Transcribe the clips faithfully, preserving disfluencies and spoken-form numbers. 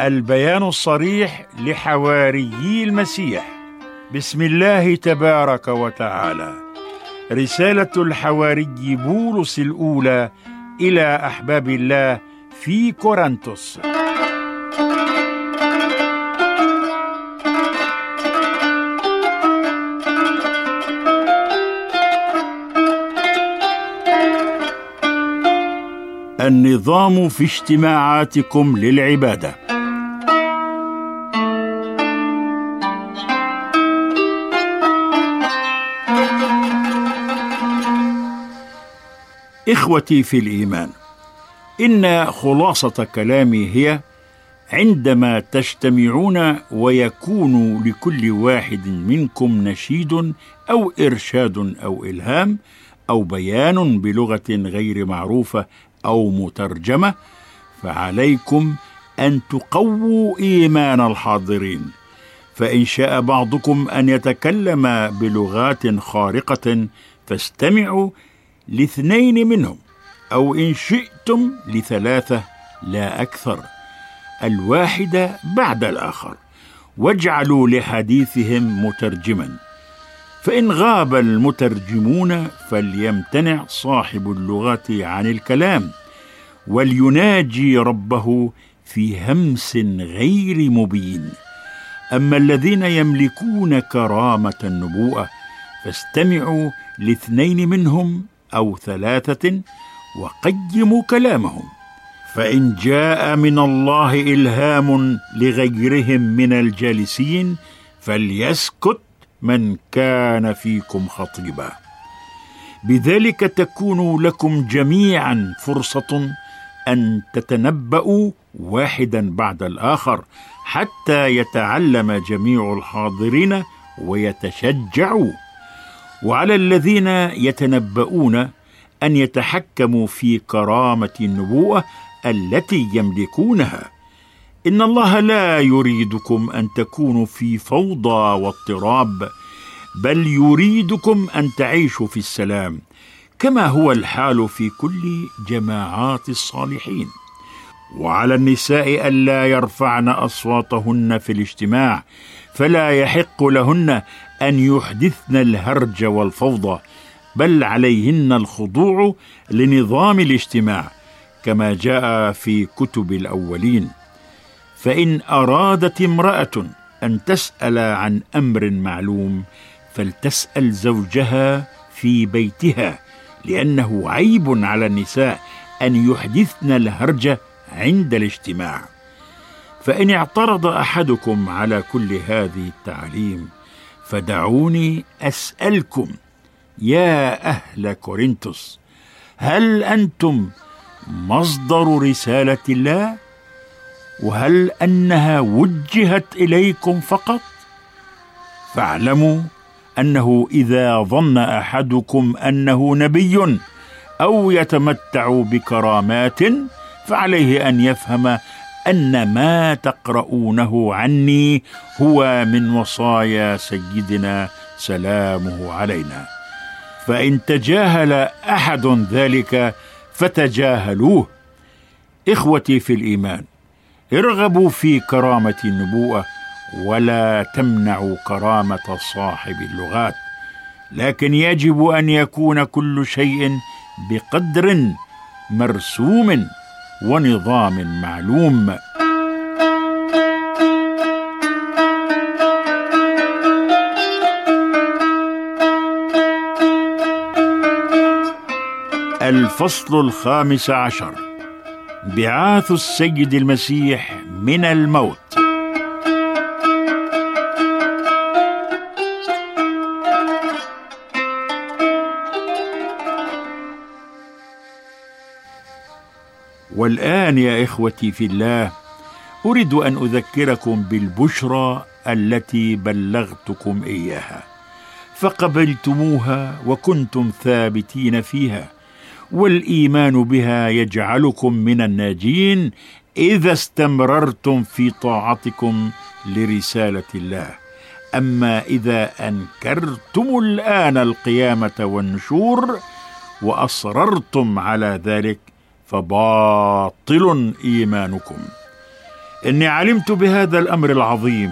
البيان الصريح لحواريي المسيح. بسم الله تبارك وتعالى. رسالة الحواري بولس الأولى إلى أحباب الله في كورنثوس. النظام في اجتماعاتكم للعبادة. إخوتي في الإيمان، إن خلاصة كلامي هي: عندما تجتمعون ويكون لكل واحد منكم نشيد أو إرشاد أو إلهام أو بيان بلغة غير معروفة أو مترجمة، فعليكم أن تقووا إيمان الحاضرين. فإن شاء بعضكم أن يتكلم بلغات خارقة فاستمعوا لاثنين منهم، أو إن شئتم لثلاثة لا أكثر، الواحد بعد الآخر، واجعلوا لحديثهم مترجما. فإن غاب المترجمون فليمتنع صاحب اللغة عن الكلام، وليناجي ربه في همس غير مبين. أما الذين يملكون كرامة النبوءة فاستمعوا لاثنين منهم أو ثلاثة وقيموا كلامهم. فإن جاء من الله إلهام لغيرهم من الجالسين فليسكت من كان فيكم خطيبا. بذلك تكون لكم جميعا فرصة أن تتنبأوا واحدا بعد الآخر، حتى يتعلم جميع الحاضرين ويتشجعوا. وعلى الذين يتنبؤون أن يتحكموا في كرامة النبوءة التي يملكونها. إن الله لا يريدكم أن تكونوا في فوضى واضطراب، بل يريدكم أن تعيشوا في السلام، كما هو الحال في كل جماعات الصالحين. وعلى النساء ألا يرفعن أصواتهن في الاجتماع، فلا يحق لهن أن يحدثن الهرج والفوضى، بل عليهن الخضوع لنظام الاجتماع كما جاء في كتب الأولين. فإن أرادت امرأة أن تسأل عن أمر معلوم فلتسأل زوجها في بيتها، لأنه عيب على النساء أن يحدثن الهرج عند الاجتماع. فإن اعترض أحدكم على كل هذه التعاليم فدعوني أسألكم يا أهل كورنثوس، هل أنتم مصدر رسالة الله؟ وهل أنها وجهت إليكم فقط؟ فاعلموا أنه إذا ظن أحدكم أنه نبي أو يتمتع بكرامات فعليه أن يفهم أن ما تقرؤونه عني هو من وصايا سيدنا سلامه علينا. فإن تجاهل أحد ذلك فتجاهلوه. إخوتي في الإيمان، ارغبوا في كرامة النبوءة ولا تمنعوا كرامة صاحب اللغات، لكن يجب أن يكون كل شيء بقدر مرسوم ونظام معلوم. الفصل الخامس عشر: بعاث السيد المسيح من الموت. والآن يا إخوتي في الله، أريد أن أذكركم بالبشرى التي بلغتكم إياها، فقبلتموها وكنتم ثابتين فيها، والإيمان بها يجعلكم من الناجين إذا استمررتم في طاعتكم لرسالة الله. أما إذا أنكرتم الآن القيامة والنشور وأصررتم على ذلك فباطل إيمانكم. إني علمت بهذا الأمر العظيم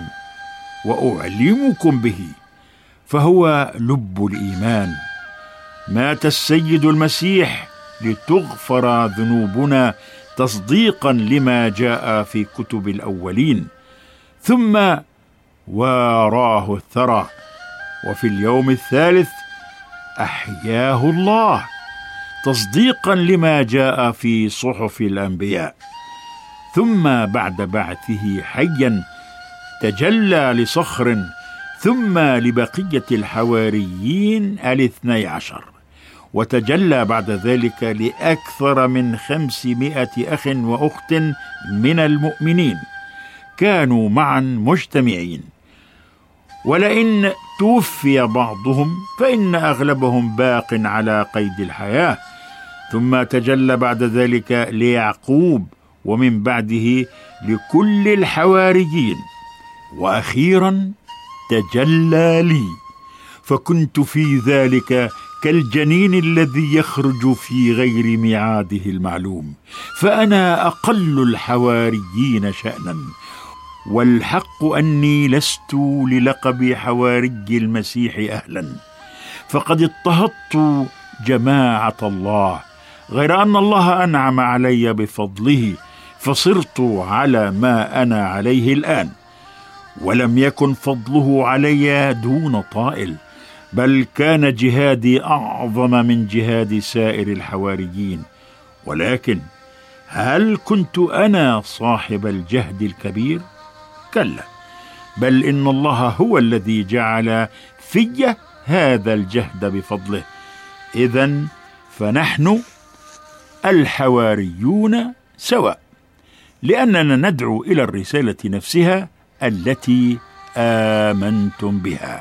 وأعلمكم به، فهو لب الإيمان. مات السيد المسيح لتغفر ذنوبنا تصديقا لما جاء في كتب الأولين، ثم واراه الثرى، وفي اليوم الثالث أحياه الله تصديقا لما جاء في صحف الأنبياء، ثم بعد بعثه حيا تجلى لصخر، ثم لبقية الحواريين الاثني عشر، وتجلى بعد ذلك لأكثر من خمسمائة أخ وأخت من المؤمنين كانوا معا مجتمعين. ولئن توفي بعضهم فإن أغلبهم باق على قيد الحياة. ثم تجلى بعد ذلك ليعقوب، ومن بعده لكل الحواريين، وأخيرا تجلى لي، فكنت في ذلك كالجنين الذي يخرج في غير ميعاده المعلوم، فأنا أقل الحواريين شأنا، والحق أني لست للقب حواري المسيح أهلا، فقد اضطهدت جماعة الله، غير أن الله أنعم علي بفضله فصرت على ما أنا عليه الآن، ولم يكن فضله علي دون طائل، بل كان جهادي أعظم من جهاد سائر الحواريين. ولكن هل كنت أنا صاحب الجهد الكبير؟ كلا، بل إن الله هو الذي جعل في هذا الجهد بفضله. إذن فنحن الحواريون سواء، لأننا ندعو إلى الرسالة نفسها التي آمنتم بها.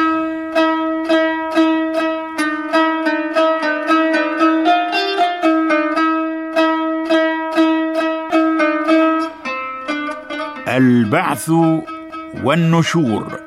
البعث والنشور.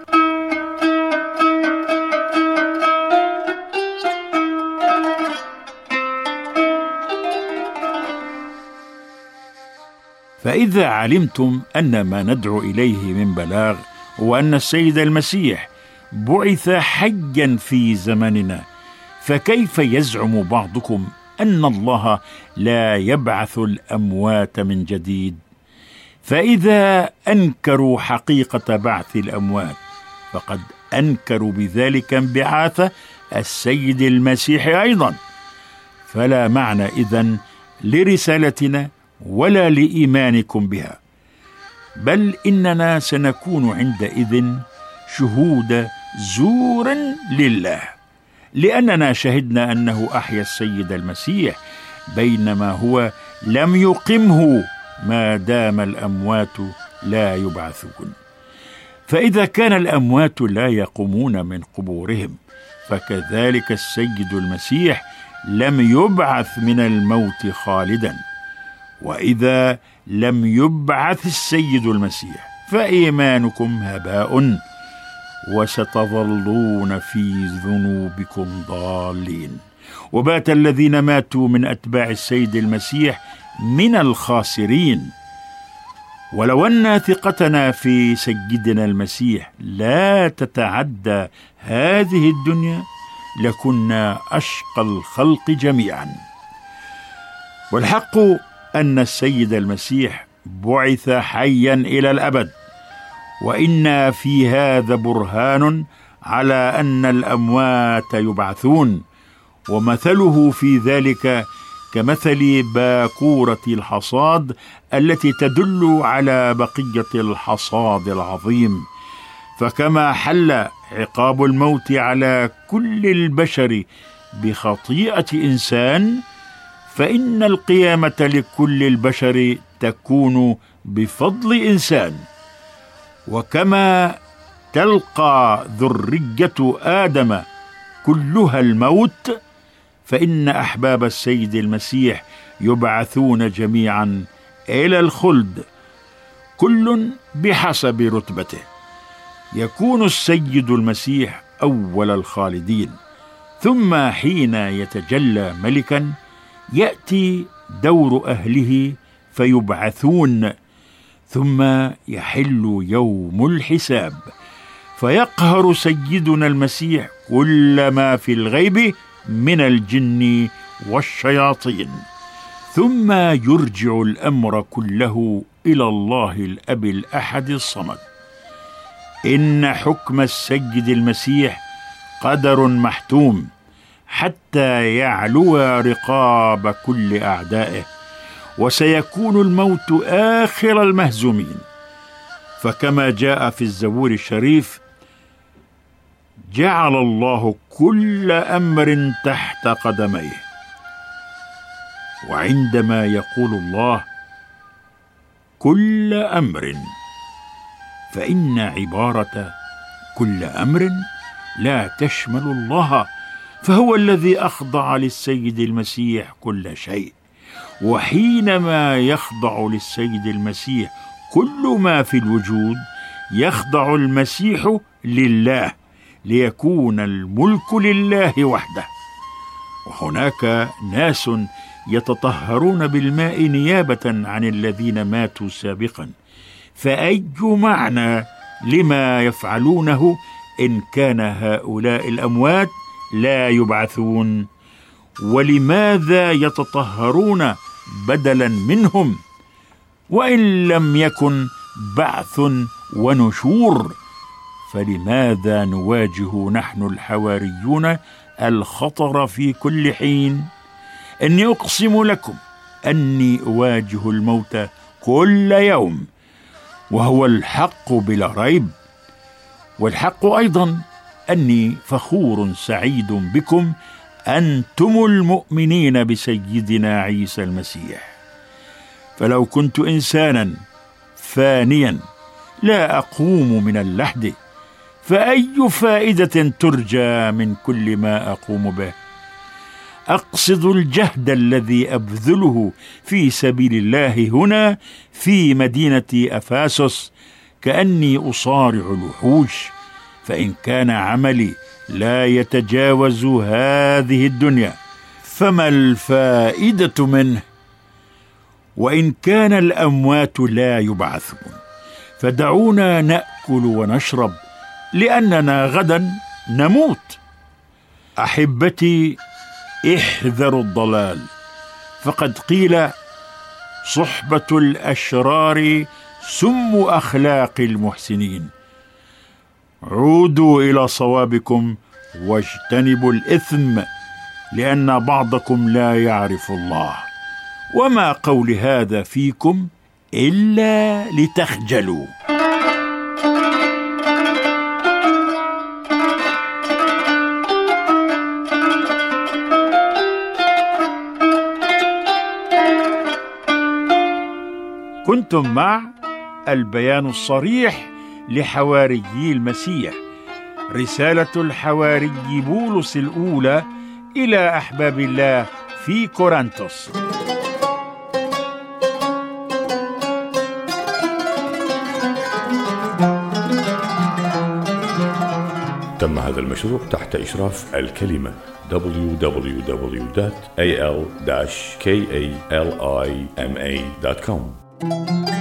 فإذا علمتم أن ما ندعو إليه من بلاغ، وأن السيد المسيح بعث حيا في زمننا، فكيف يزعم بعضكم أن الله لا يبعث الأموات من جديد؟ فإذا أنكروا حقيقة بعث الأموات فقد أنكروا بذلك انبعاث السيد المسيح أيضا، فلا معنى إذن لرسالتنا ولا لإيمانكم بها، بل إننا سنكون عندئذ شهود زور لله، لأننا شهدنا أنه أحيا السيد المسيح بينما هو لم يقمه ما دام الأموات لا يبعثون. فإذا كان الأموات لا يقومون من قبورهم، فكذلك السيد المسيح لم يبعث من الموت خالدا. وإذا لم يبعث السيد المسيح فإيمانكم هباء، وستظلون في ذنوبكم ضالين. وبات الذين ماتوا من أتباع السيد المسيح من الخاسرين. ولو أن ثقتنا في سيدنا المسيح لا تتعدى هذه الدنيا لكنا أشقى الخلق جميعا. والحق أن السيد المسيح بعث حيا إلى الأبد، وإن في هذا برهان على أن الأموات يبعثون، ومثله في ذلك كمثل باكورة الحصاد التي تدل على بقية الحصاد العظيم. فكما حل عقاب الموت على كل البشر بخطيئة إنسان، فإن القيامة لكل البشر تكون بفضل إنسان. وكما تلقى ذرية آدم كلها الموت، فإن أحباب السيد المسيح يبعثون جميعا إلى الخلد، كل بحسب رتبته. يكون السيد المسيح أول الخالدين، ثم حين يتجلى ملكا يأتي دور أهله فيبعثون، ثم يحل يوم الحساب، فيقهر سيدنا المسيح كل ما في الغيب من الجن والشياطين، ثم يرجع الأمر كله إلى الله الأب الأحد الصمد. إن حكم السيد المسيح قدر محتوم حتى يعلو رقاب كل أعدائه، وسيكون الموت آخر المهزومين. فكما جاء في الزبور الشريف: جعل الله كل أمر تحت قدميه. وعندما يقول الله كل أمر، فإن عبارة كل أمر لا تشمل الله، فهو الذي أخضع للسيد المسيح كل شيء. وحينما يخضع للسيد المسيح كل ما في الوجود، يخضع المسيح لله، ليكون الملك لله وحده. وهناك ناس يتطهرون بالماء نيابة عن الذين ماتوا سابقا، فأي معنى لما يفعلونه إن كان هؤلاء الأموات لا يبعثون؟ ولماذا يتطهرون بدلا منهم وإن لم يكن بعث ونشور؟ فلماذا نواجه نحن الحواريون الخطر في كل حين؟ إني أقسم لكم أني أواجه الموت كل يوم، وهو الحق بلا ريب. والحق أيضا أني فخور سعيد بكم أنتم المؤمنين بسيدنا عيسى المسيح. فلو كنت إنسانا فانيا لا أقوم من اللحد، فأي فائدة ترجى من كل ما أقوم به؟ أقصد الجهد الذي أبذله في سبيل الله هنا في مدينة أفاسس كأني أصارع الوحوش، فإن كان عملي لا يتجاوز هذه الدنيا فما الفائدة منه؟ وإن كان الأموات لا يبعثون فدعونا نأكل ونشرب، لأننا غدا نموت. أحبتي، احذروا الضلال، فقد قيل صحبة الأشرار سم أخلاق المحسنين. عودوا إلى صوابكم واجتنبوا الإثم، لأن بعضكم لا يعرف الله. وما قول هذا فيكم إلا لتخجلوا. كنتم مع البيان الصريح لحواريي المسيح، رسالة الحواري بولس الأولى إلى أحباب الله في كورنثوس. تم هذا المشروع تحت إشراف الكلمة دبليو دبليو دبليو دوت إيه إل كاليما دوت كوم.